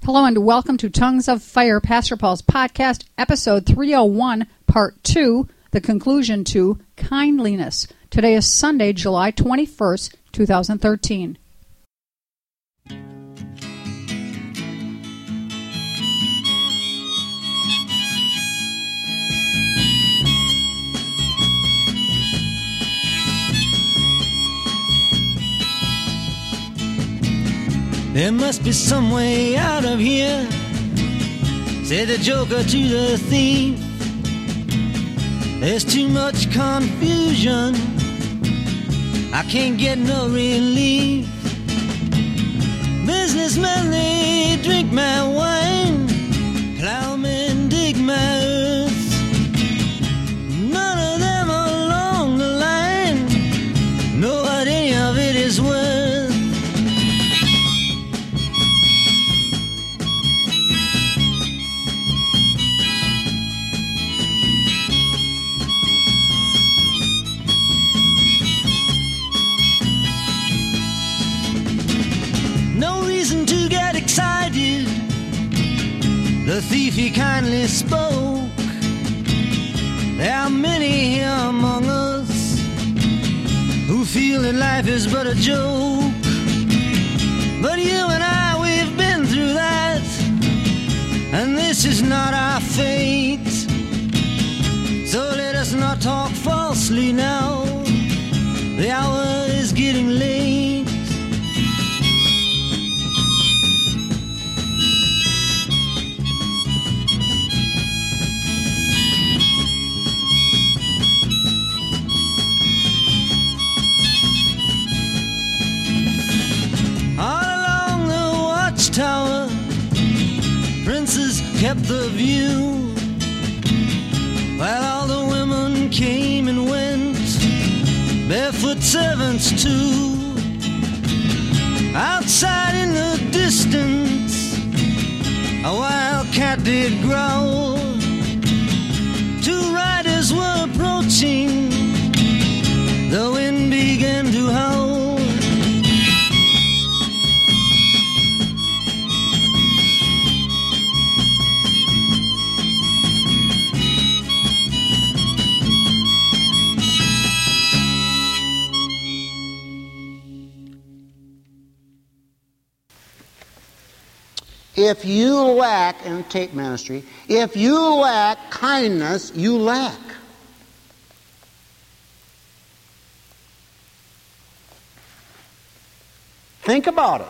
Hello and welcome to Tongues of Fire, Pastor Paul's podcast, episode 301, part 2, the conclusion to kindliness. Today is Sunday, July 21st, 2013. There must be some way out of here, said the joker to the thief. There's too much confusion, I can't get no relief. Businessmen, they drink my wine, plowmen dig my earth. None of them along the line know what any of it is worth. The thief, he kindly spoke. There are many here among us who feel that life is but a joke. But you and I, we've been through that, and this is not our fate. So let us not talk falsely now, the hour is getting late. Tower, princes kept the view, while all the women came and went, barefoot servants too. Outside in the distance, a wild cat did growl. Two riders were approaching, the wind began to howl. If you lack, in tape ministry, if you lack kindness, you lack. Think about it.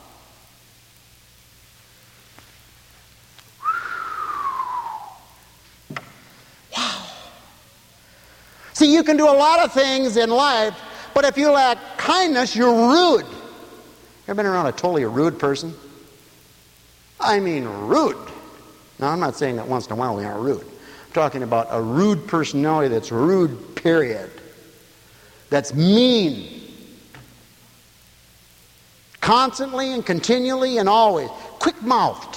Wow. See, you can do a lot of things in life, but if you lack kindness, you're rude. Ever been around a totally rude person? I mean rude. Now, I'm not saying that once in a while we are rude. I'm talking about a rude personality that's rude, period. That's mean. Constantly and continually and always. Quick-mouthed.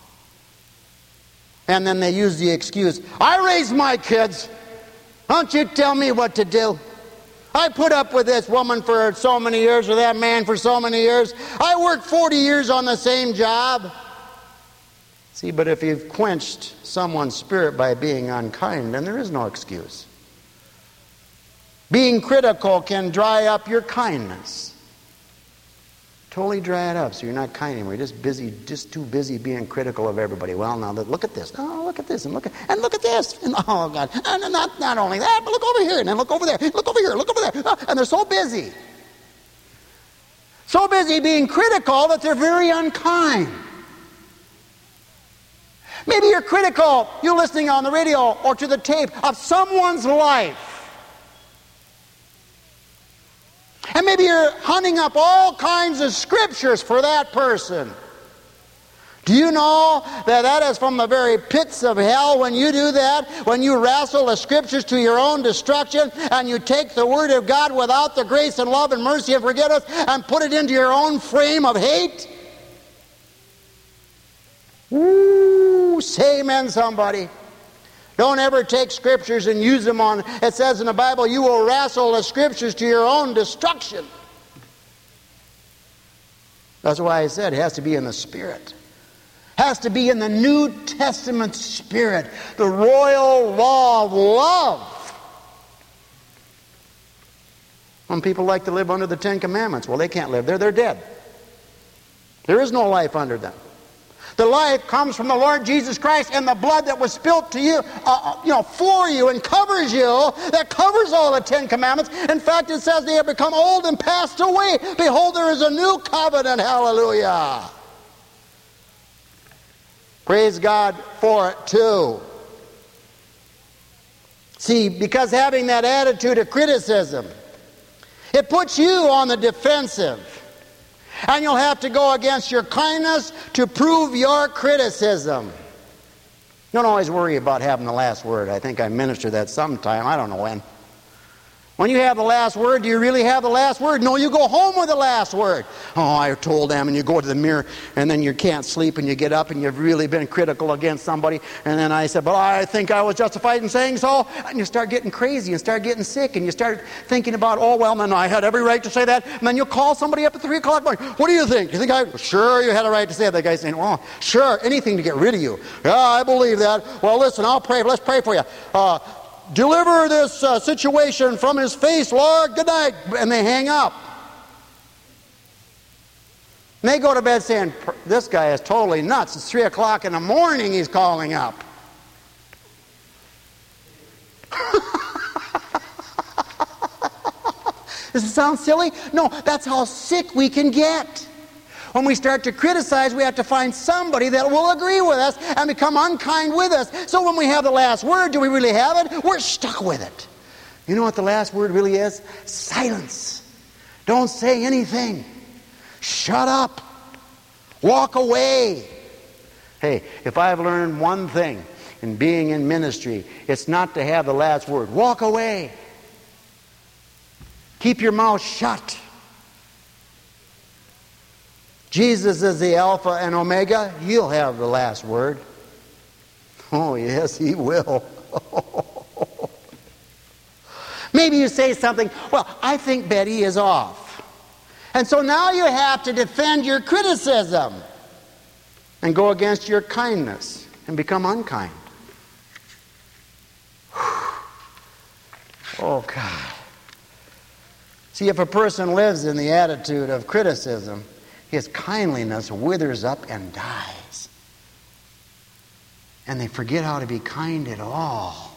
And then they use the excuse, I raised my kids. Don't you tell me what to do. I put up with this woman for so many years or that man for so many years. I worked 40 years on the same job. See, but if you've quenched someone's spirit by being unkind, then there is no excuse. Being critical can dry up your kindness. Totally dry it up so you're not kind anymore. You're just too busy being critical of everybody. Well, now look at this. Oh, look at this and look at this. And oh God. And not only that, but look over here and then look over there. Look over here, look over there. And they're so busy. So busy being critical that they're very unkind. Maybe you're critical, you're listening on the radio or to the tape of someone's life. And maybe you're hunting up all kinds of scriptures for that person. Do you know that that is from the very pits of hell when you do that? When you wrestle the scriptures to your own destruction and you take the word of God without the grace and love and mercy of forgiveness and put it into your own frame of hate? Ooh, say amen, somebody. Don't ever take scriptures and use them on, it says in the Bible, you will wrestle the scriptures to your own destruction. That's why I said it has to be in the Spirit. has to be in the New Testament spirit, the royal law of love. When people like to live under the Ten Commandments, well, they can't live there. They're dead. There is no life under them. The life comes from the Lord Jesus Christ and the blood that was spilt to you, for you and covers you. That covers all the Ten Commandments. In fact, it says they have become old and passed away. Behold, there is a new covenant. Hallelujah. Praise God for it too. See, because having that attitude of criticism, it puts you on the defensive. And you'll have to go against your kindness to prove your criticism. Don't always worry about having the last word. I think I ministered that sometime. I don't know when. When you have the last word, do you really have the last word? No, you go home with the last word. Oh, I told them, and you go to the mirror, and then you can't sleep, and you get up, and you've really been critical against somebody. And then I said, but I think I was justified in saying so. And you start getting crazy, and start getting sick, and you start thinking about, oh, well, no, I had every right to say that. And then you call somebody up at 3 o'clock in the morning. What do you think? You think sure, you had a right to say that. The guy's saying, well, sure, anything to get rid of you. Yeah, I believe that. Well, listen, I'll pray. Let's pray for you. Deliver this situation from his face, Lord. Good night. And they hang up. And they go to bed saying, this guy is totally nuts. It's 3 o'clock in the morning he's calling up. Does it sound silly? No, that's how sick we can get. When we start to criticize, we have to find somebody that will agree with us and become unkind with us. So when we have the last word, do we really have it? We're stuck with it. You know what the last word really is? Silence. Don't say anything. Shut up. Walk away. Hey, if I've learned one thing in being in ministry, it's not to have the last word. Walk away. Keep your mouth shut. Jesus is the Alpha and Omega. He'll have the last word. Oh, yes, He will. Maybe you say something, well, I think Betty is off. And so now you have to defend your criticism and go against your kindness and become unkind. Oh, God. See, if a person lives in the attitude of criticism, his kindliness withers up and dies. And they forget how to be kind at all.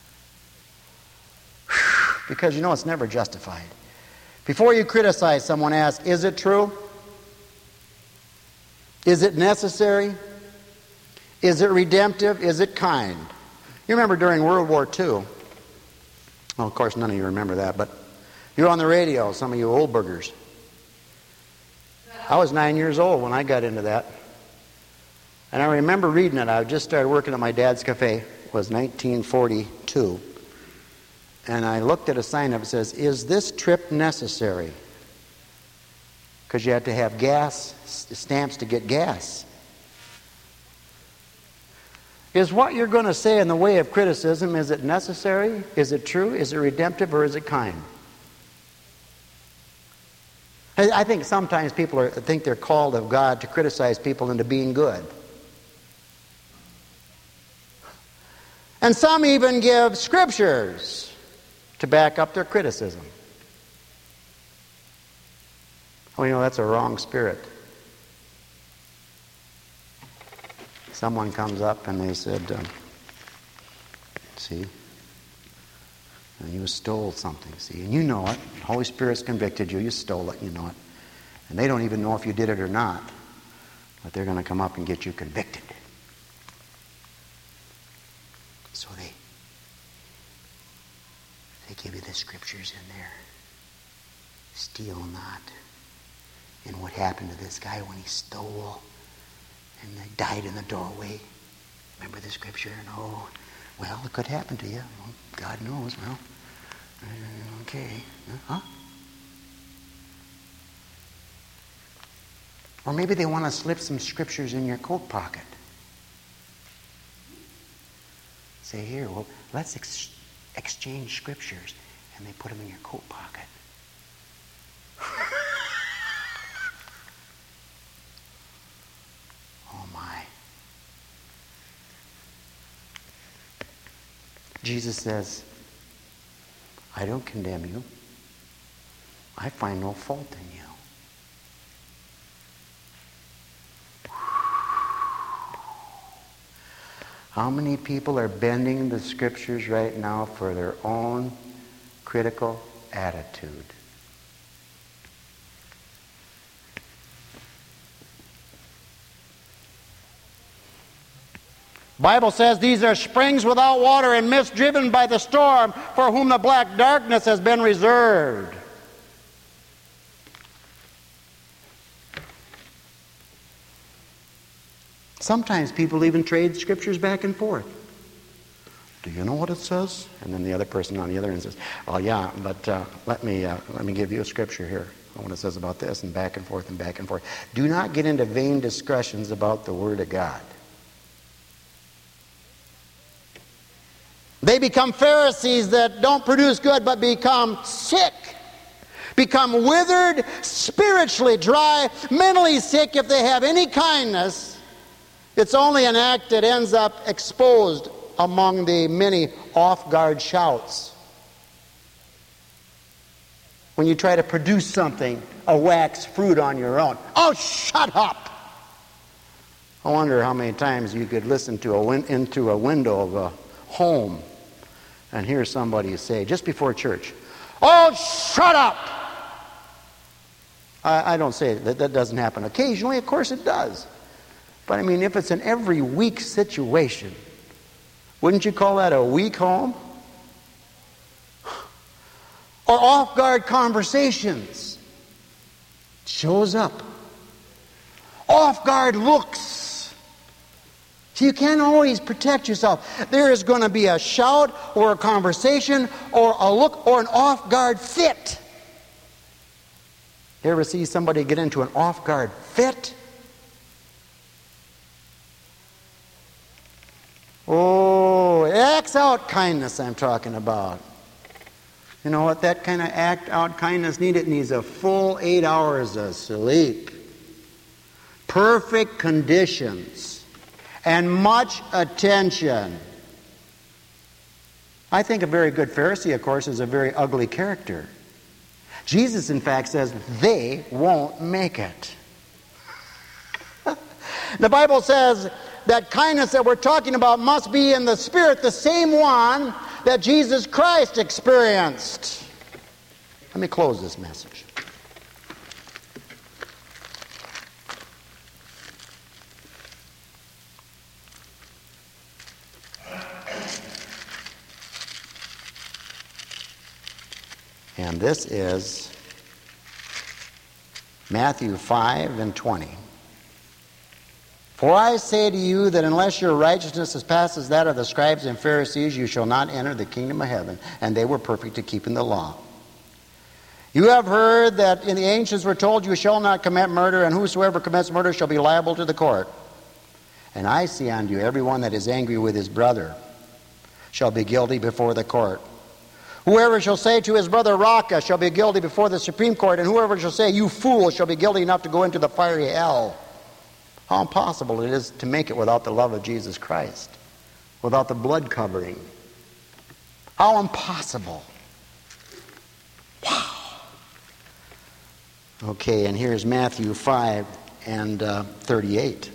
Because it's never justified. Before you criticize someone, ask, is it true? Is it necessary? Is it redemptive? Is it kind? You remember during World War II, well, of course none of you remember that, but you're on the radio, some of you old burgers. I was 9 years old when I got into that. And I remember reading it. I just started working at my dad's cafe. It was 1942. And I looked at a sign up that says, is this trip necessary? Because you had to have gas stamps to get gas. Is what you're going to say in the way of criticism, is it necessary? Is it true? Is it redemptive? Or is it kind? I think sometimes people think they're called of God to criticize people into being good. And some even give scriptures to back up their criticism. Oh, that's a wrong spirit. Someone comes up and they said, see, and you stole something, see, and you know it. The Holy Spirit's convicted you. You stole it, you know it. And they don't even know if you did it or not. But they're going to come up and get you convicted. So they give you the scriptures in there. Steal not. And what happened to this guy when he stole and they died in the doorway? Remember the scripture? No. Well, it could happen to you. Well, God knows. Well, okay. Huh? Or maybe they want to slip some scriptures in your coat pocket. Say, here, well, let's exchange scriptures. And they put them in your coat pocket. Oh, my. Jesus says, I don't condemn you. I find no fault in you. How many people are bending the Scriptures right now for their own critical attitude? Bible says these are springs without water and mist driven by the storm, for whom the black darkness has been reserved. Sometimes people even trade scriptures back and forth. Do you know what it says? And then the other person on the other end says, oh yeah, but let me give you a scripture here. What it says about this, and back and forth and back and forth. Do not get into vain discussions about the Word of God. They become Pharisees that don't produce good but become sick. Become withered, spiritually dry, mentally sick if they have any kindness. It's only an act that ends up exposed among the many off-guard shouts. When you try to produce something, a wax fruit on your own. Oh, shut up! I wonder how many times you could listen to into a window of a home and hear somebody say, just before church, oh, shut up! I don't say that doesn't happen occasionally. Of course it does. But I mean, if it's an every week situation, wouldn't you call that a weak home? Or off-guard conversations. Shows up. Off-guard looks. So you can't always protect yourself. There is going to be a shout or a conversation or a look or an off-guard fit. You ever see somebody get into an off-guard fit? Oh, it acts out kindness I'm talking about. You know what that kind of act out kindness needs? It needs a full 8 hours of sleep. Perfect conditions. And much attention. I think a very good Pharisee, of course, is a very ugly character. Jesus, in fact, says they won't make it. The Bible says that kindness that we're talking about must be in the Spirit, the same one that Jesus Christ experienced. Let me close this message. And this is Matthew 5:20. For I say to you that unless your righteousness surpasses that of the scribes and Pharisees, you shall not enter the kingdom of heaven. And they were perfect at keeping the law. You have heard that in the ancients were told, you shall not commit murder, and whosoever commits murder shall be liable to the court. And I say unto you, everyone that is angry with his brother shall be guilty before the court. Whoever shall say to his brother, Raca, shall be guilty before the Supreme Court, and whoever shall say, you fool, shall be guilty enough to go into the fiery hell. How impossible it is to make it without the love of Jesus Christ, without the blood covering. How impossible. Wow. Okay, and here's Matthew 5:38.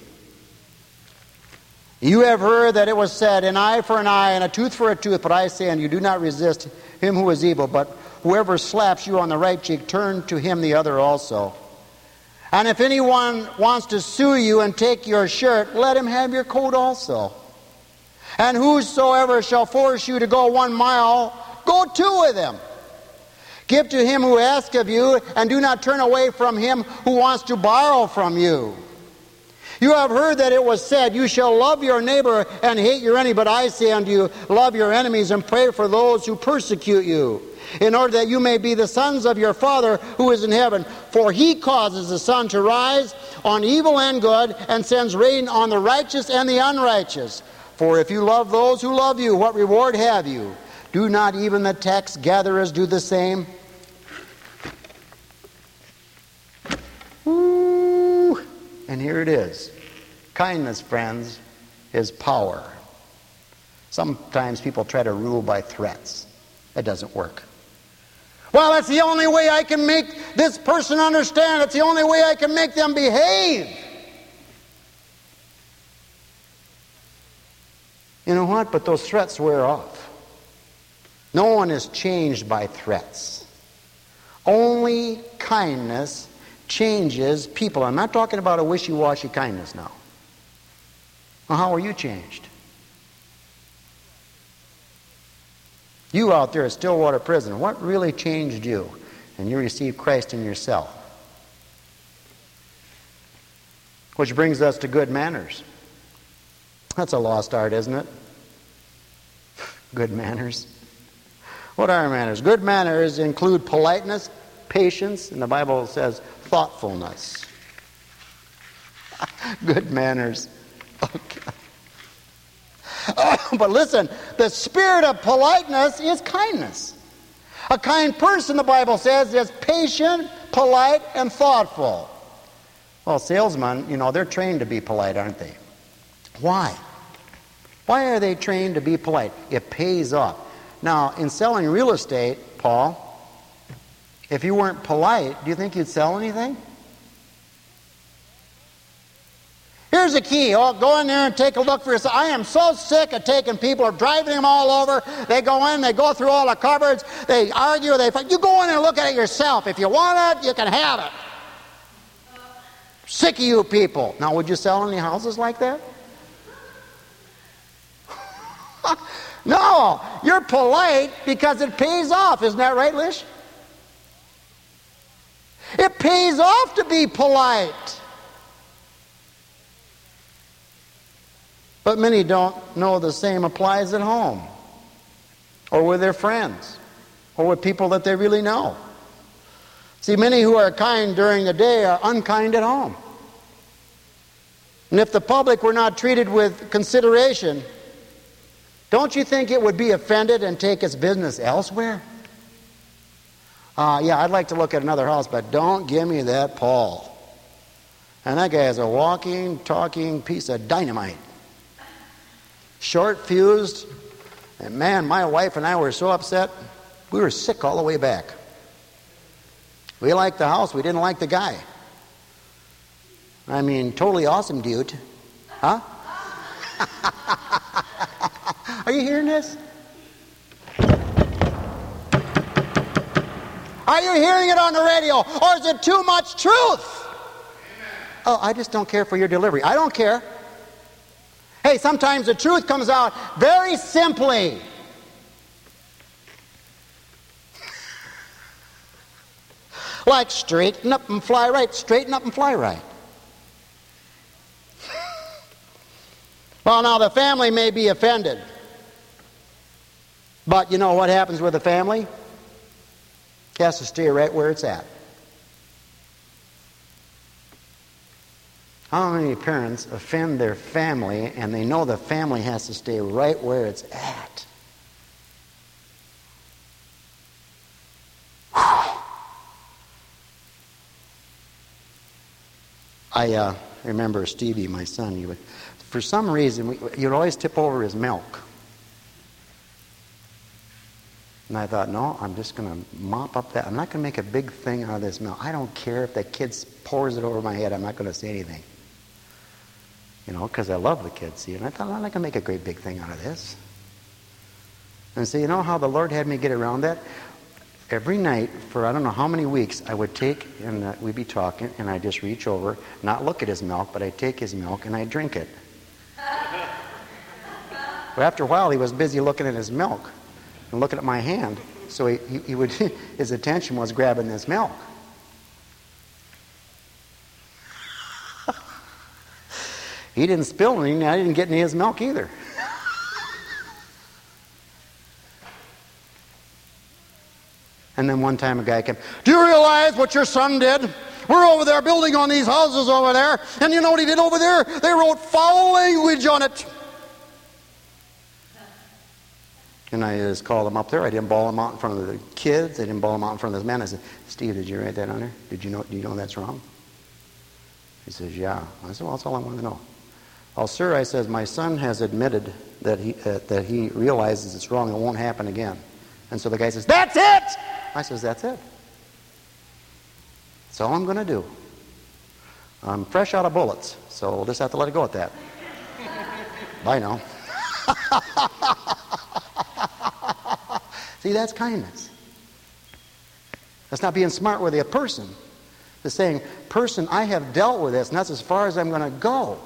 You have heard that it was said, an eye for an eye and a tooth for a tooth, but I say unto you, do not resist him who is evil, but whoever slaps you on the right cheek, turn to him the other also. And if anyone wants to sue you and take your shirt, let him have your coat also. And whosoever shall force you to go 1 mile, go 2 with him. Give to him who asks of you, and do not turn away from him who wants to borrow from you. You have heard that it was said, you shall love your neighbor and hate your enemy. But I say unto you, love your enemies and pray for those who persecute you, in order that you may be the sons of your Father who is in heaven. For he causes the sun to rise on evil and good, and sends rain on the righteous and the unrighteous. For if you love those who love you, what reward have you? Do not even the tax gatherers do the same? Ooh. And here it is. Kindness, friends, is power. Sometimes people try to rule by threats. That doesn't work. Well, that's the only way I can make this person understand. It's the only way I can make them behave. You know what? But those threats wear off. No one is changed by threats. Only kindness changes people. I'm not talking about a wishy-washy kindness now. Well, how are you changed? You out there at Stillwater Prison, what really changed you? And you received Christ in yourself. Which brings us to good manners. That's a lost art, isn't it? Good manners. What are manners? Good manners include politeness, patience, and the Bible says thoughtfulness. Good manners. Okay. But listen, the spirit of politeness is kindness. A kind person, the Bible says, is patient, polite, and thoughtful. Well, salesmen, they're trained to be polite, aren't they? Why? Why are they trained to be polite? It pays off. Now, in selling real estate, Paul, if you weren't polite, do you think you'd sell anything? Here's the key. Go in there and take a look for yourself. I am so sick of taking people or driving them all over. They go in, they go through all the cupboards, they argue, they fight. You go in and look at it yourself. If you want it, you can have it. Sick of you people. Now, would you sell any houses like that? No, you're polite because it pays off. Isn't that right, Lish? It pays off to be polite. But many don't know the same applies at home, or with their friends, or with people that they really know. See, many who are kind during the day are unkind at home. And if the public were not treated with consideration, don't you think it would be offended and take its business elsewhere? Yeah, I'd like to look at another house, but don't give me that Paul. And that guy is a walking, talking piece of dynamite. Short-fused. And man, my wife and I were so upset, we were sick all the way back. We liked the house, we didn't like the guy. I mean, totally awesome dude. Huh? Are you hearing this? Are you hearing it on the radio? Or is it too much truth? Oh, I just don't care for your delivery. I don't care. Hey, sometimes the truth comes out very simply. Like straighten up and fly right. Straighten up and fly right. Well, now the family may be offended. But you know what happens with the family? It has to stay right where it's at. How many parents offend their family and they know the family has to stay right where it's at? I remember Stevie, my son, for some reason, you'd always tip over his milk. And I thought, no, I'm just going to mop up that. I'm not going to make a big thing out of this milk. I don't care if that kid pours it over my head. I'm not going to say anything. Because I love the kids. See, and I thought, I'm not going to make a great big thing out of this. And so, you know how the Lord had me get around that? Every night for I don't know how many weeks, I would take, and we'd be talking, and I'd just reach over, not look at his milk, but I'd take his milk and I'd drink it. But after a while, he was busy looking at his milk and looking at my hand. So he would, his attention was grabbing this milk. He didn't spill anything, I didn't get any of his milk either. And then one time a guy came, do you realize what your son did? We're over there building on these houses over there, and you know what he did over there? They wrote foul language on it. And I just called him up there. I didn't bawl him out in front of the kids. I didn't bawl him out in front of this man. I said, Steve, did you write that on there? Do you know that's wrong? He says, yeah. I said, well, that's all I want to know. "Oh, sir," I says, "my son has admitted that he realizes it's wrong. It won't happen again." And so the guy says, "That's it!" I says, "That's it. That's all I'm going to do. I'm fresh out of bullets, so we'll just have to let it go at that. Bye now." See, that's kindness. That's not being smart with a person. It's saying, "Person, I have dealt with this, and that's as far as I'm going to go."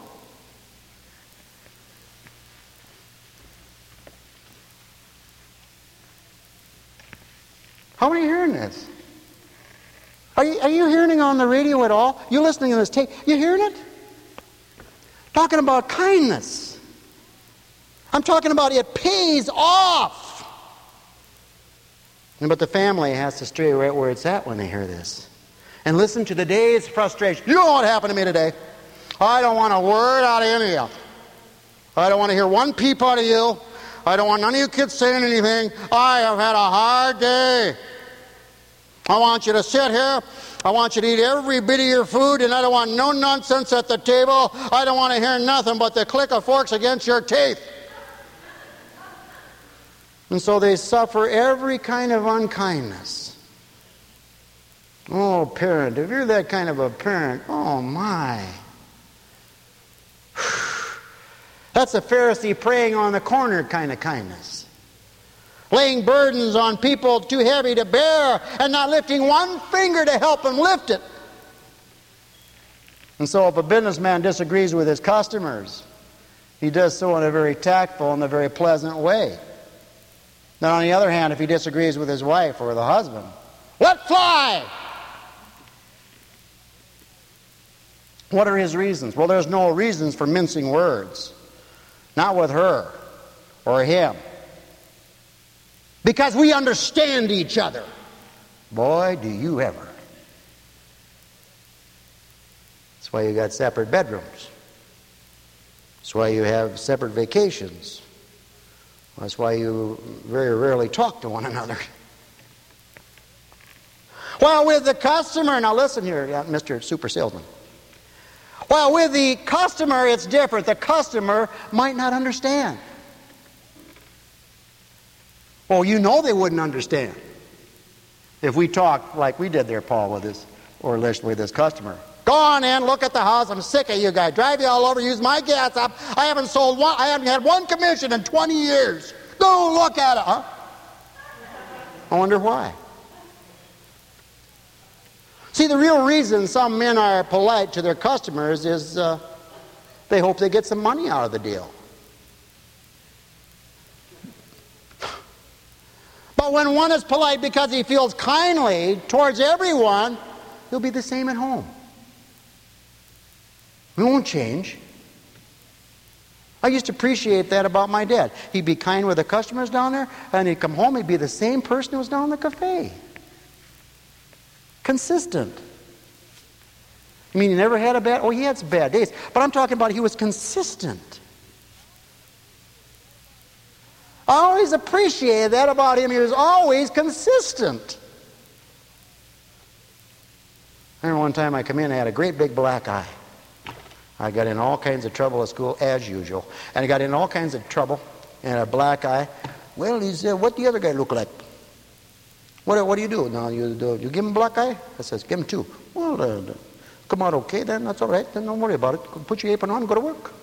How many are hearing this? Are you hearing it on the radio at all? You listening to this tape? You hearing it? Talking about kindness. I'm talking about it pays off. But the family has to stay right where it's at when they hear this. And listen to the day's frustration. "You know what happened to me today? I don't want a word out of any of you. I don't want to hear one peep out of you. I don't want none of you kids saying anything. I have had a hard day. I want you to sit here. I want you to eat every bit of your food, and I don't want no nonsense at the table. I don't want to hear nothing but the click of forks against your teeth." And so they suffer every kind of unkindness. Oh, parent, if you're that kind of a parent, oh my. That's a Pharisee praying on the corner kind of kindness. Laying burdens on people too heavy to bear and not lifting one finger to help them lift it. And so if a businessman disagrees with his customers, he does so in a very tactful and a very pleasant way. Now, on the other hand, if he disagrees with his wife or the husband, "Let fly!" What are his reasons? Well, there's no reasons for mincing words. Not with her or him. Because we understand each other. Boy, do you ever. That's why you got separate bedrooms. That's why you have separate vacations. That's why you very rarely talk to one another. Well, with the customer, now listen here, Mr. Super Salesman. Well, with the customer, it's different. The customer might not understand. Well, you know they wouldn't understand if we talked like we did there, Paul, with this, or Lish with this customer. "Go on in, look at the house. I'm sick of you guys. Drive you all over, use my gas up. I haven't had one commission in 20 years. Go look at it." Huh? I wonder why. See, the real reason some men are polite to their customers is they hope they get some money out of the deal. But when one is polite because he feels kindly towards everyone, he'll be the same at home. He won't change. I used to appreciate that about my dad. He'd be kind with the customers down there, and he'd come home, he'd be the same person who was down in the cafe. Consistent. I mean, he never had a bad... Oh, he had some bad days. But I'm talking about he was consistent. I always appreciated that about him. He was always consistent. I remember one time I come in, I had a great big black eye. I got in all kinds of trouble at school, as usual. And I got in all kinds of trouble and a black eye. Well, he said, "What the other guy look like?" What do you do? Now, you give him a black eye? I says, "Give him two." "Well, come out okay then, that's all right. Then don't worry about it. Put your apron on and go to work."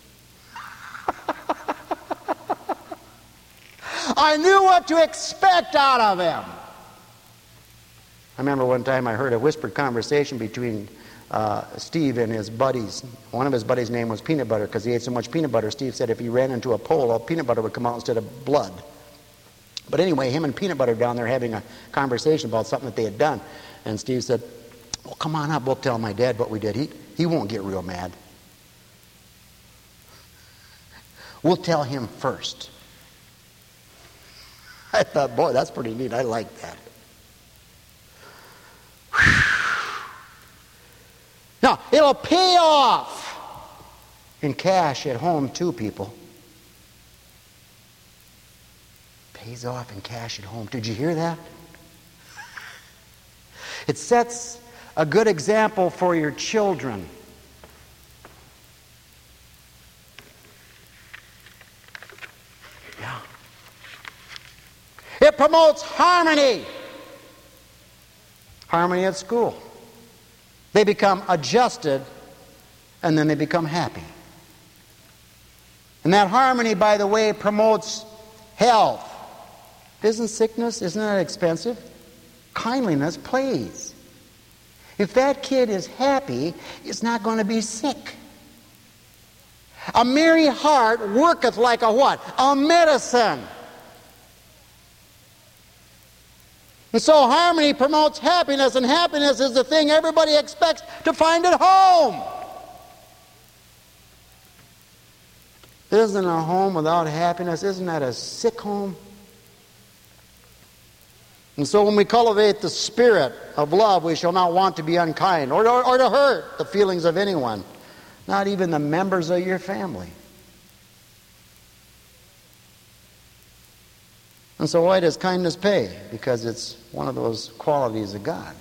I knew what to expect out of him. I remember one time I heard a whispered conversation between Steve and his buddies. One of his buddies' name was Peanut Butter because he ate so much peanut butter. Steve said if he ran into a pole, all peanut butter would come out instead of blood. But anyway, him and Peanut Butter down there having a conversation about something that they had done. And Steve said, "Well, come on up. We'll tell my dad what we did. He won't get real mad. We'll tell him first." I thought, boy, that's pretty neat. I like that. Now, it'll pay off in cash at home too, people. Pays off in cash at home. Did you hear that? It sets a good example for your children. promotes harmony. Harmony at school. They become adjusted, and then they become happy. And that harmony, by the way, promotes health. Isn't sickness, isn't that expensive? Kindliness pays. If that kid is happy, it's not going to be sick. A merry heart worketh like a what? A medicine. And so harmony promotes happiness, and happiness is the thing everybody expects to find at home. Isn't a home without happiness, isn't that a sick home? And so when we cultivate the spirit of love, we shall not want to be unkind or to hurt the feelings of anyone, not even the members of your family. And so why does kindness pay? Because it's one of those qualities of God.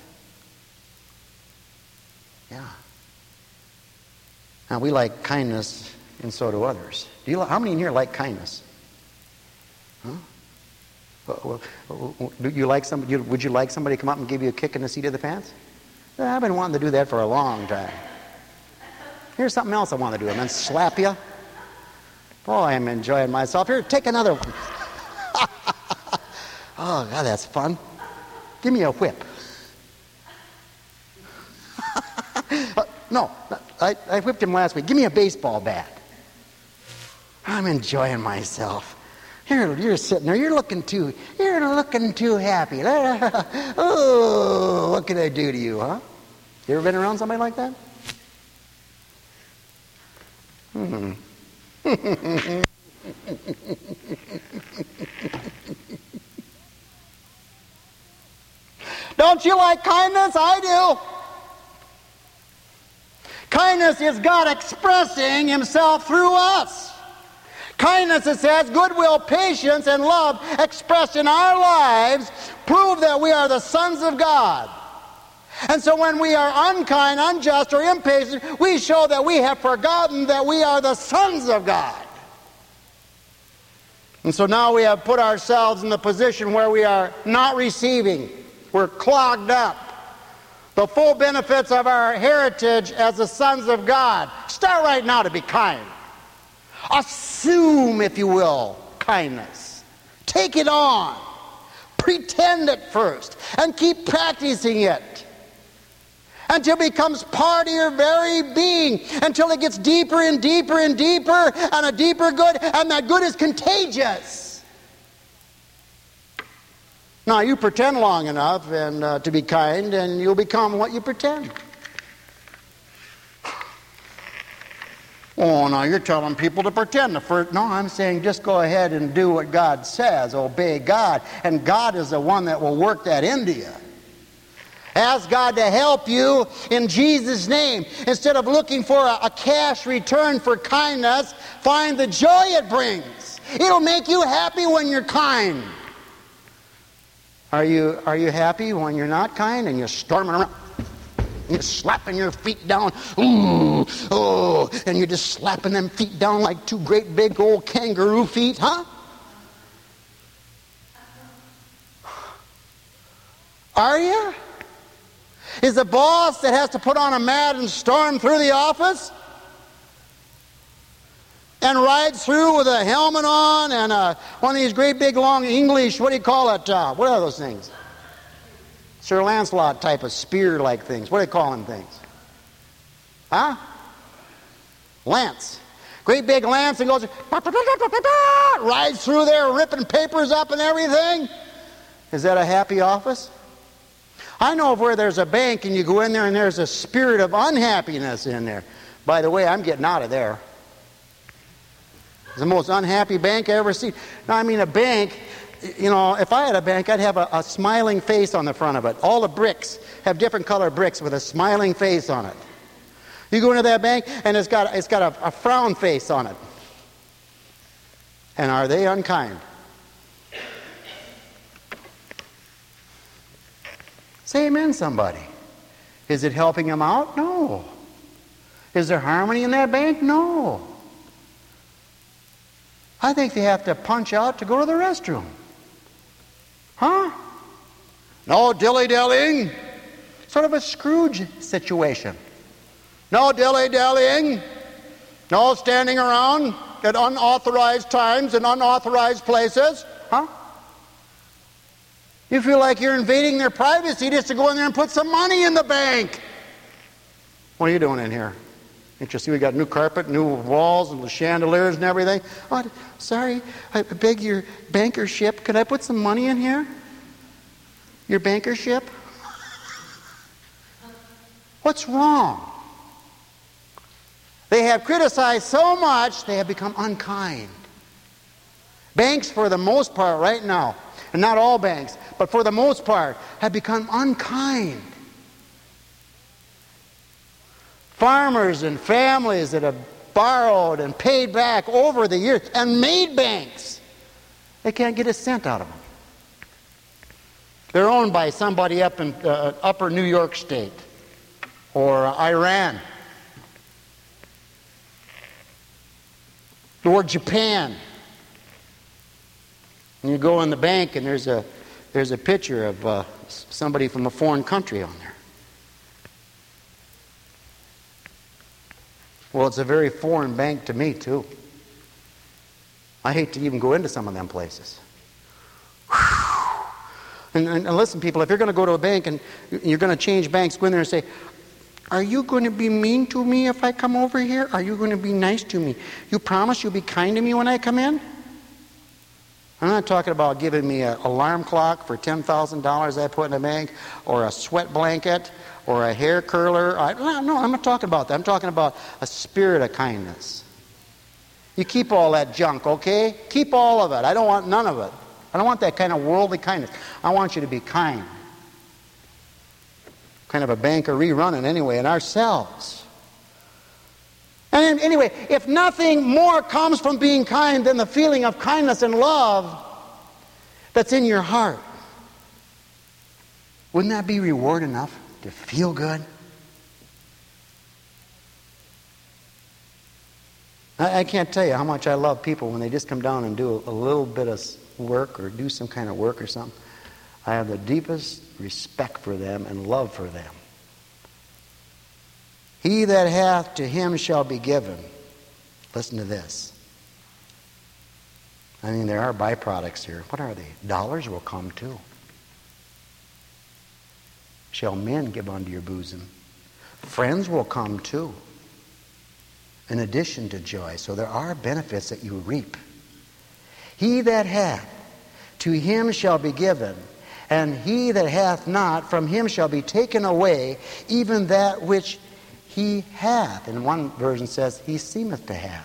Yeah. Now we like kindness, and so do others. How many in here like kindness? Huh? Would you like somebody to come up and give you a kick in the seat of the pants? I've been wanting to do that for a long time. Here's something else I want to do, and then slap you. Boy, I'm enjoying myself. Here, take another one. Oh, God, that's fun. Give me a whip. No, I whipped him last week. Give me a baseball bat. I'm enjoying myself. Here, you're sitting there. You're looking too happy. Oh, what can I do to you, huh? You ever been around somebody like that? Don't you like kindness? I do. Kindness is God expressing Himself through us. Kindness, it says, goodwill, patience, and love expressed in our lives prove that we are the sons of God. And so when we are unkind, unjust, or impatient, we show that we have forgotten that we are the sons of God. And so now we have put ourselves in the position where we are not receiving. We're clogged up. The full benefits of our heritage as the sons of God. Start right now to be kind. Assume, if you will, kindness. Take it on. Pretend it first. And keep practicing it. Until it becomes part of your very being. Until it gets deeper and deeper and deeper. And a deeper good. And that good is contagious. Now, you pretend long enough and to be kind, and you'll become what you pretend. Oh, now you're telling people to pretend. No, I'm saying just go ahead and do what God says. Obey God. And God is the one that will work that into you. Ask God to help you in Jesus' name. Instead of looking for a cash return for kindness, find the joy it brings. It'll make you happy when you're kind. Are you happy when you're not kind and you're storming around? You're slapping your feet down. Ooh, oh, and you're just slapping them feet down like two great big old kangaroo feet, huh? Are you? Is the boss that has to put on a mat and storm through the office? And rides through with a helmet on and one of these great big long English, what do you call it? What are those things? Sir Lancelot type of spear-like things. What do they call them things? Huh? Lance. Great big lance and goes, rides through there ripping papers up and everything. Is that a happy office? I know of where there's a bank and you go in there and there's a spirit of unhappiness in there. By the way, I'm getting out of there. It's the most unhappy bank I ever seen. Now, I mean, a bank, you know, if I had a bank, I'd have a smiling face on the front of it. All the bricks have different color bricks with a smiling face on it. You go into that bank and it's got a frown face on it. And are they unkind? Say amen, somebody. Is it helping them out? No. Is there harmony in that bank? No. I think they have to punch out to go to the restroom. Huh? No dilly-dallying. Sort of a Scrooge situation. No dilly-dallying. No standing around at unauthorized times and unauthorized places. Huh? You feel like you're invading their privacy just to go in there and put some money in the bank. What are you doing in here? Can't you see we got new carpet, new walls, and the chandeliers and everything? Oh, sorry, I beg your bankership. Could I put some money in here? Your bankership? What's wrong? They have criticized so much, they have become unkind. Banks, for the most part right now, and not all banks, but for the most part, have become unkind. Farmers and families that have borrowed and paid back over the years and made banks, they can't get a cent out of them. They're owned by somebody up in upper New York State or Iran or Japan. And you go in the bank and there's a picture of somebody from a foreign country on there. Well, it's a very foreign bank to me, too. I hate to even go into some of them places. And listen, people, if you're going to go to a bank and you're going to change banks, go in there and say, are you going to be mean to me if I come over here? Are you going to be nice to me? You promise you'll be kind to me when I come in? I'm not talking about giving me an alarm clock for $10,000 I put in a bank, or a sweat blanket, or a hair curler. No, I'm not talking about that. I'm talking about a spirit of kindness. You keep all that junk, okay? Keep all of it. I don't want none of it. I don't want that kind of worldly kindness. I want you to be kind. Kind of a bankery running anyway in ourselves. And anyway, if nothing more comes from being kind than the feeling of kindness and love that's in your heart, wouldn't that be reward enough to feel good? I can't tell you how much I love people when they just come down and do a little bit of work or do some kind of work or something. I have the deepest respect for them and love for them. He that hath, to him shall be given. Listen to this. I mean, there are byproducts here. What are they? Dollars will come too. Shall men give unto your bosom? Friends will come too, in addition to joy. So there are benefits that you reap. He that hath, to him shall be given, and he that hath not, from him shall be taken away, even that which he hath. And one version says, he seemeth to have.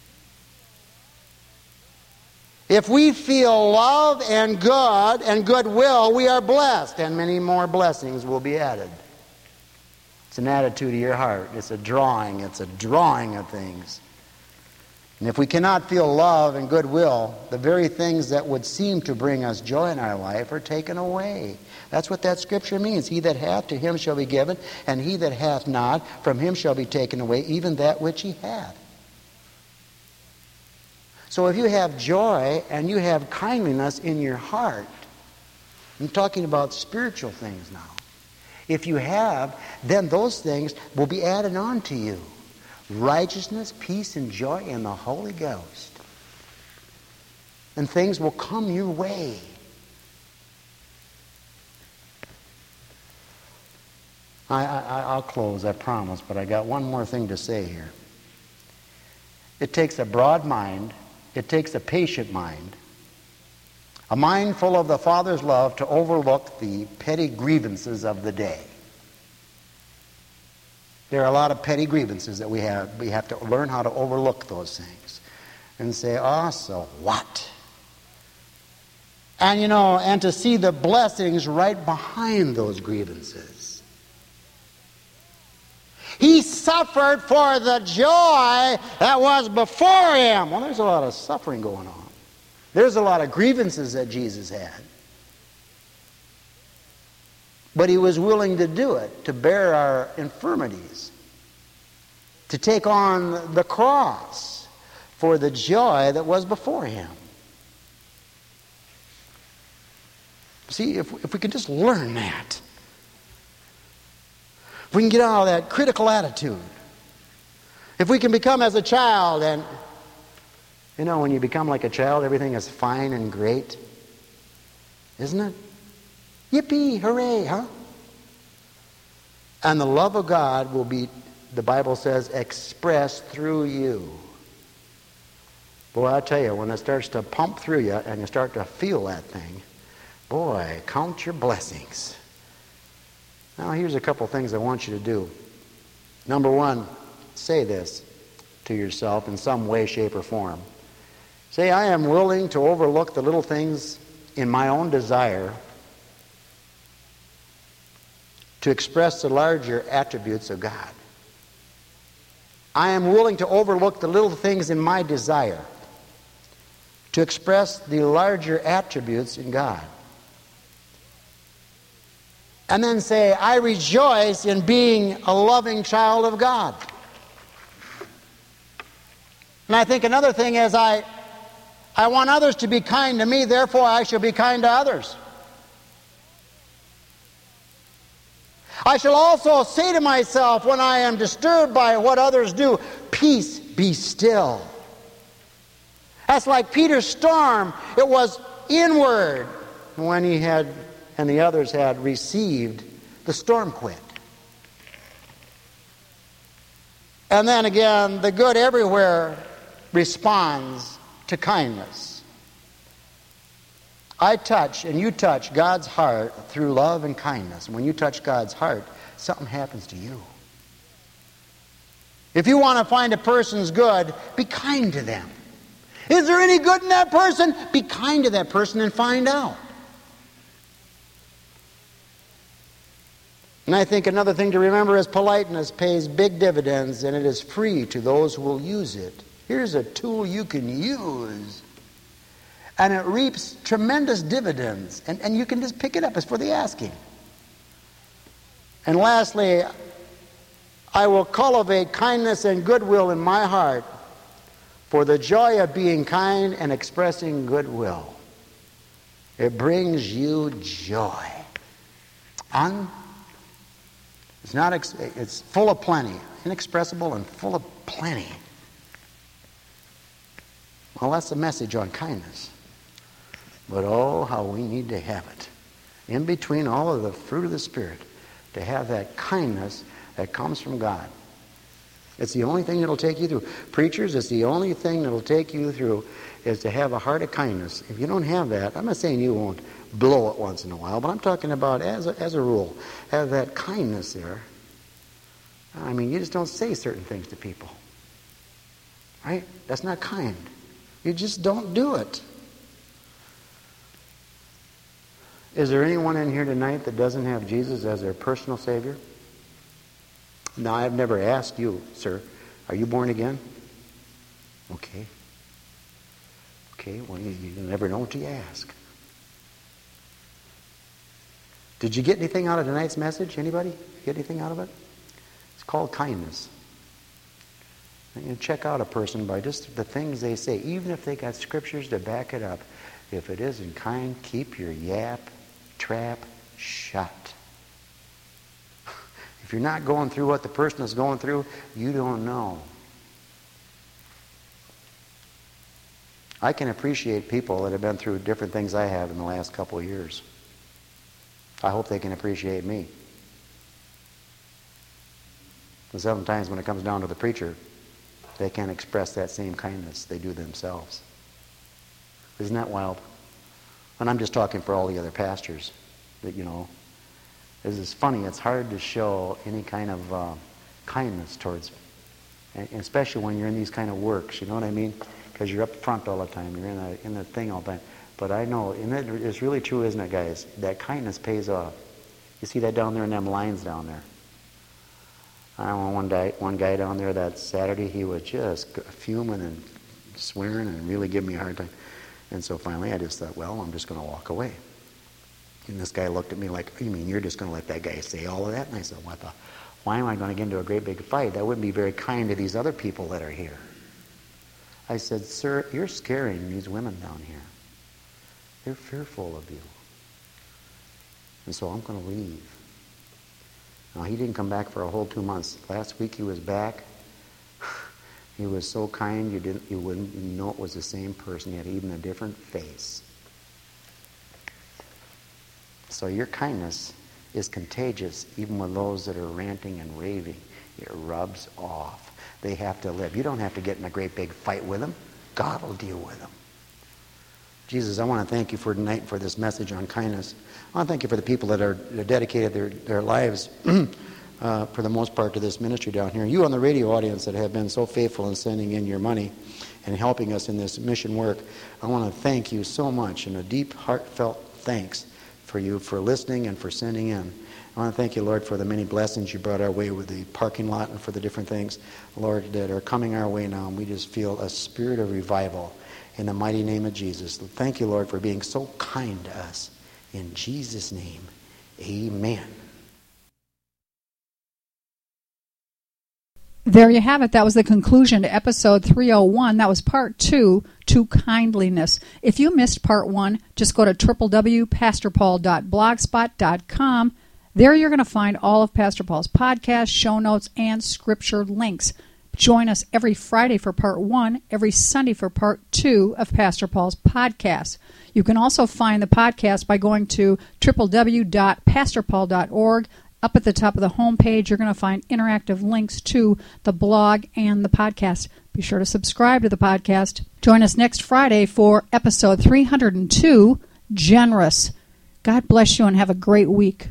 If we feel love and God and goodwill, we are blessed, and many more blessings will be added. It's an attitude of your heart. It's a drawing of things. And if we cannot feel love and goodwill, the very things that would seem to bring us joy in our life are taken away. That's what that scripture means. He that hath, to him shall be given, and he that hath not, from him shall be taken away, even that which he hath. So if you have joy and you have kindliness in your heart, I'm talking about spiritual things now. If you have, then those things will be added on to you. Righteousness, peace, and joy in the Holy Ghost. And things will come your way. I'll close, I promise, but I got one more thing to say here. It takes a broad mind, it takes a patient mind, a mind full of the Father's love to overlook the petty grievances of the day. There are a lot of petty grievances that we have. We have to learn how to overlook those things and say, oh, so what? And and to see the blessings right behind those grievances. He suffered for the joy that was before him. Well, there's a lot of suffering going on. There's a lot of grievances that Jesus had. But he was willing to do it, to bear our infirmities, to take on the cross for the joy that was before him. See, if we can just learn that, if we can get out of that critical attitude, if we can become as a child, and you know, when you become like a child, everything is fine and great, isn't it? Yippee, hooray, huh? And the love of God will be, the Bible says, expressed through you. Boy, I tell you, when it starts to pump through you and you start to feel that thing, boy, count your blessings. Now, here's a couple things I want you to do. Number one, say this to yourself in some way, shape, or form. Say, I am willing to overlook the little things in my own desire to express the larger attributes of God. I am willing to overlook the little things in my desire to express the larger attributes in God. And then say, I rejoice in being a loving child of God. And I think another thing is I want others to be kind to me, therefore I shall be kind to others. I shall also say to myself when I am disturbed by what others do, peace, be still. That's like Peter's storm. It was inward when he had, and the others had received, the storm quit. And then again, the good everywhere responds to kindness. I touch and you touch God's heart through love and kindness. When you touch God's heart, something happens to you. If you want to find a person's good, be kind to them. Is there any good in that person? Be kind to that person and find out. And I think another thing to remember is politeness pays big dividends, and it is free to those who will use it. Here's a tool you can use, and it reaps tremendous dividends, and you can just pick it up. It's for the asking. And lastly, I will cultivate kindness and goodwill in my heart for the joy of being kind and expressing goodwill. It brings you joy. It's full of plenty, inexpressible and full of plenty. Well, that's the message on kindness. But oh, how we need to have it. In between all of the fruit of the Spirit, to have that kindness that comes from God. It's the only thing that'll take you through. Preachers, it's the only thing that'll take you through is to have a heart of kindness. If you don't have that, I'm not saying you won't blow it once in a while, but I'm talking about as a rule, have that kindness there. I mean, you just don't say certain things to people. Right? That's not kind. You just don't do it. Is there anyone in here tonight that doesn't have Jesus as their personal Savior? Now, I've never asked you, sir, are you born again? Okay. Okay, well, you never know until you ask. Did you get anything out of tonight's message? Anybody get anything out of it? It's called kindness. And you check out a person by just the things they say, even if they got scriptures to back it up. If it isn't kind, keep your trap shut. If you're not going through what the person is going through, you don't know. I can appreciate people that have been through different things I have in the last couple of years. I hope they can appreciate me. And sometimes when it comes down to the preacher, they can't express that same kindness they do themselves. Isn't that wild? And I'm just talking for all the other pastors that, you know, it's funny. It's hard to show any kind of kindness towards, and especially when you're in these kind of works. You know what I mean? Because you're up front all the time. You're in the thing all the time. But I know, and it's really true, isn't it, guys? That kindness pays off. You see that down there in them lines down there. I know one guy down there that Saturday, he was just fuming and swearing and really giving me a hard time. And so finally I just thought, well, I'm just going to walk away. And this guy looked at me like, you mean you're just going to let that guy say all of that? And I said, well, why am I going to get into a great big fight? That wouldn't be very kind to these other people that are here. I said, sir, you're scaring these women down here. They're fearful of you. And so I'm going to leave. Now, he didn't come back for a whole 2 months. Last week he was back. He was so kind you wouldn't know it was the same person. He had even a different face. So your kindness is contagious, even with those that are ranting and raving. It rubs off. They have to live. You don't have to get in a great big fight with them. God will deal with them. Jesus, I want to thank you for tonight for this message on kindness. I want to thank you for the people that are dedicated their lives for the most part to this ministry down here. You on the radio audience that have been so faithful in sending in your money and helping us in this mission work, I want to thank you so much, and a deep, heartfelt thanks for you for listening and for sending in. I want to thank you, Lord, for the many blessings you brought our way with the parking lot and for the different things, Lord, that are coming our way now. And we just feel a spirit of revival in the mighty name of Jesus. Thank you, Lord, for being so kind to us. In Jesus' name, amen. There you have it. That was the conclusion to episode 301. That was part 2, to kindliness. If you missed part 1, just go to www.pastorpaul.blogspot.com. There you're going to find all of Pastor Paul's podcasts, show notes, and scripture links. Join us every Friday for part 1, every Sunday for part 2 of Pastor Paul's podcast. You can also find the podcast by going to www.pastorpaul.org. Up at the top of the homepage, you're going to find interactive links to the blog and the podcast. Be sure to subscribe to the podcast. Join us next Friday for episode 302, Generous. God bless you and have a great week.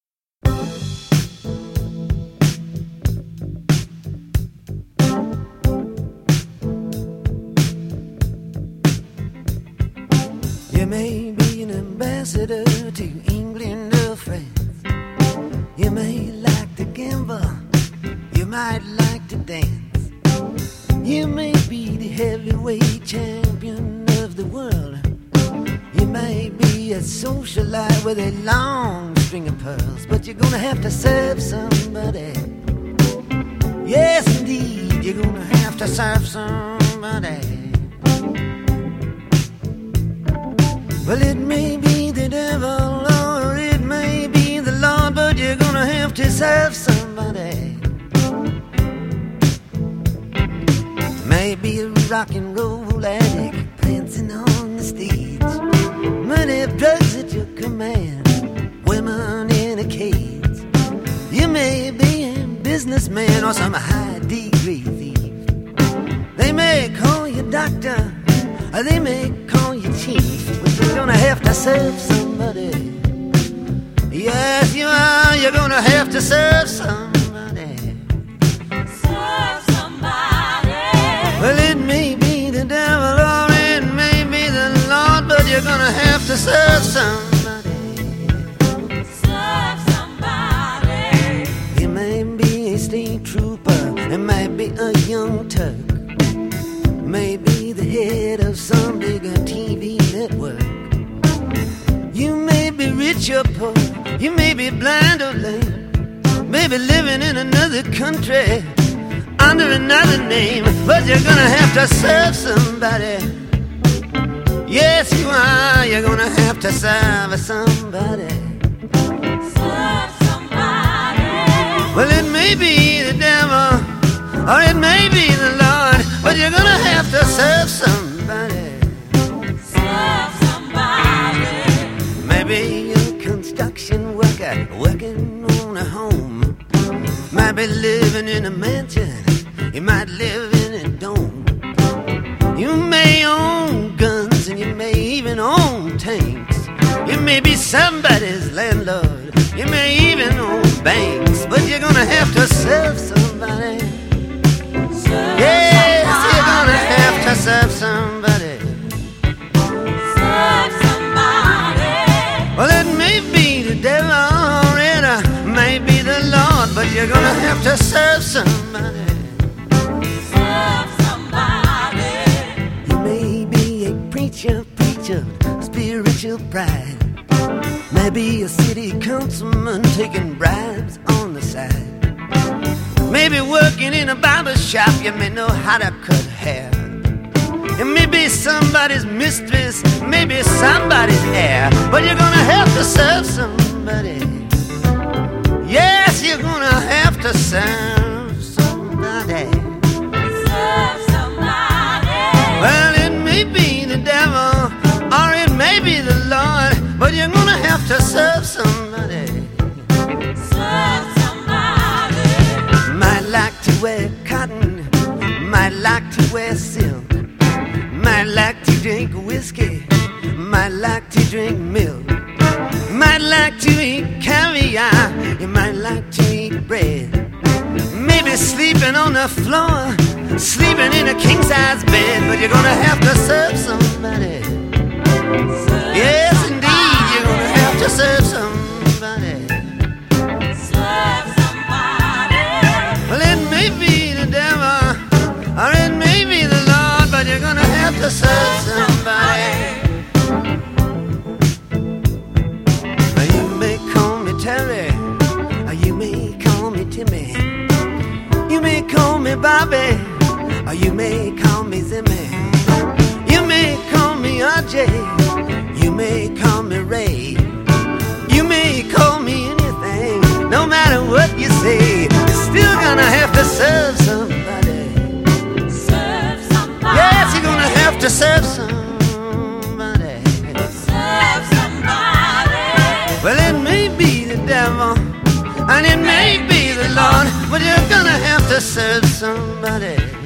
You may be an ambassador to England or France. You may like to gamble, you might like to dance. You may be the heavyweight champion of the world. You may be a socialite with a long string of pearls, but you're gonna have to serve somebody. Yes, indeed, you're gonna have to serve somebody. Well, it may be the devil or it may be the Lord, but you're gonna have to serve somebody. Maybe a rock and roll addict prancing on the stage, money of drugs at your command, women in a cage. You may be a businessman or some high degree thief. They may call you doctor or they may call you chief, but you're gonna have to serve somebody. Yes, you are. You're gonna have to serve somebody. Serve somebody. Well, it may be the devil or it may be the Lord, but you're gonna have to serve somebody. Serve somebody. You may be a state trooper, it might be a young Turk, maybe the head of some bigger TV network. You may be rich or poor, you may be blind or lame, maybe living in another country under another name, but you're gonna have to serve somebody. Yes, you are. You're gonna have to serve somebody. Serve somebody. Well, it may be the devil or it may be the Lord, but you're gonna have to serve somebody. Serve somebody. Maybe a construction worker working on a home, might be living in a mansion, you might live in a dome. You may own guns and you may even own tanks. You may be somebody's landlord, you may even own banks, but you're gonna have to serve somebody. Yes, you're gonna have to serve somebody. Serve somebody. Well, it may be the devil or it may be the Lord, but you're gonna have to serve somebody. Serve somebody. You may be a preacher, spiritual pride. Maybe a city councilman taking bribes on the side. Maybe working in a barber shop, you may know how to cut hair. You may be somebody's mistress, maybe somebody's heir, but you're gonna have to serve somebody. somebody. Yes, you're gonna have to serve somebody. Serve somebody. Well, it may be the devil or it may be the Lord, but you're gonna have to serve somebody. Serve somebody. Might like to wear cotton, might like to wear silk, might like to drink whiskey, might like to drink milk, might like to eat caviar, you might like to eat bread, maybe sleeping on the floor, sleeping in a king-size bed, but you're gonna have to serve somebody. Yes, indeed, you're gonna have to serve somebody. Serve somebody. Well, it may be the devil or it may be the Lord, but you're gonna have to serve somebody. Now, you may call me Terry, or you may call me Timmy. You may call me Bobby, or you may call me Zimmy. You may call me RJ, you may call me Ray. You may call me anything, no matter what you say, you're still gonna have to serve somebody. Serve somebody. Yes, you're gonna have to serve somebody. Serve somebody. Well, it may be the devil, and it may be the Lord, but you're gonna have to serve somebody.